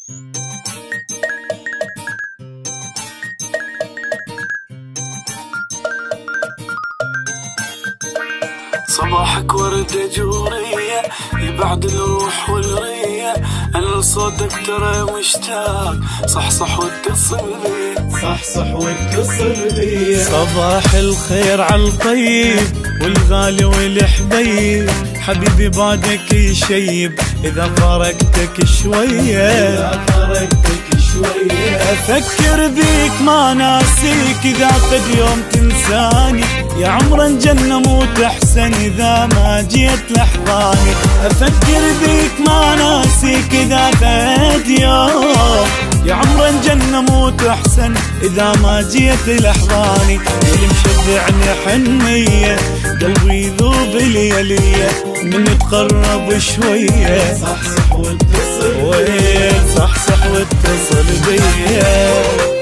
صباحك وردة جورية يبعد الروح والرية، أنا لصوتك ترى مشتاق، صحصح واتصل بي، صحصح واتصل بي. صباح الخير عالطيب والغالي والحبيب، حبيبي بعدك يشيب إذا فارقتك شوية، إذا فارقتك شوية. أفكر بيك ما ناسيك إذا قد يوم تنساني، يا عمر الجنة موت أحسن إذا ما جيت لحظاني. أفكر بيك ما ناسيك إذا قد يوم، يا عمر الجنة موت أحسن إذا ما جيت لحظاني. اللي مشبعني حنية قلبي يذوب ليالية من تقرب شوية، صحصح واتصل بي، صحصح واتصل بيا.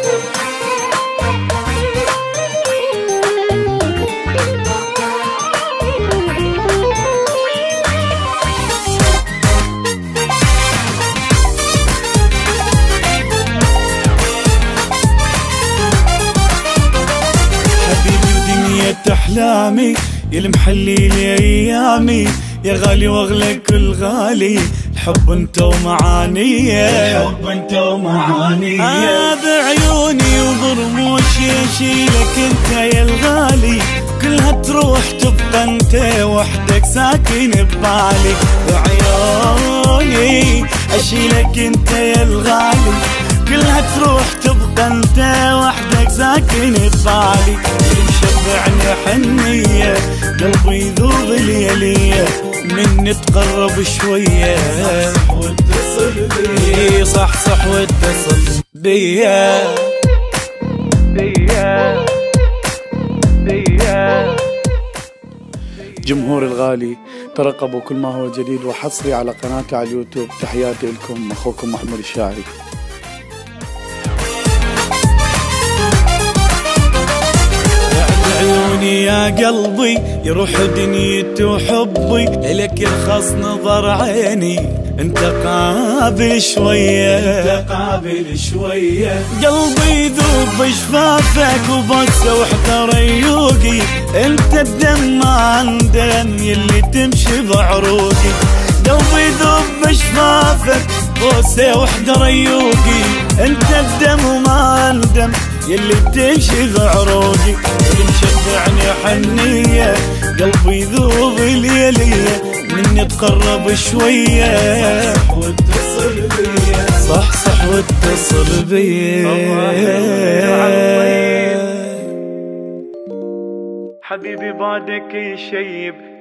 أحلامي يلي محلي لي أيامي، يا غالي واغلى كل غالي، الحب انت ومعانيه، الحب انت ومعانيه. هذا عيوني وبرموشي اشيلك انت يا الغالي، كلها تروح تبقى انت وحدك ساكن ببالي. بعيوني اشيلك انت يا الغالي، كلها تروح تبقى انت وحدك ساكن ببالي. مشبعني حنية قلبي يذوب ليالية من تقرب شوية، صحصح واتصل بي، صحصح واتصل بيا. جمهور الغالي ترقبوا كل ما هو جديد وحصري على قناتي على اليوتيوب. تحياتي لكم، أخوكم محمود الشاعري. عيوني يا قلبي يروح دنيتي وحبي، إلك يرخص نظر عيني انت قابل شوية، انت قابل شوية. قلبي يذوب بشفافك وبوسة وحدة ريوقي، انت الدم ما عندم يلي تمشي بعروقي. قلبي يذوب بشفافك بوسة وحدة ريوقي، انت الدم وما عندم يلي تمشي بعروقي. اللي مشبعني حنية قلبي يذوب ليالية من تقرب شوية، صحصح واتصل بي، صحصح واتصل بي. حبيبي بعدك يشيب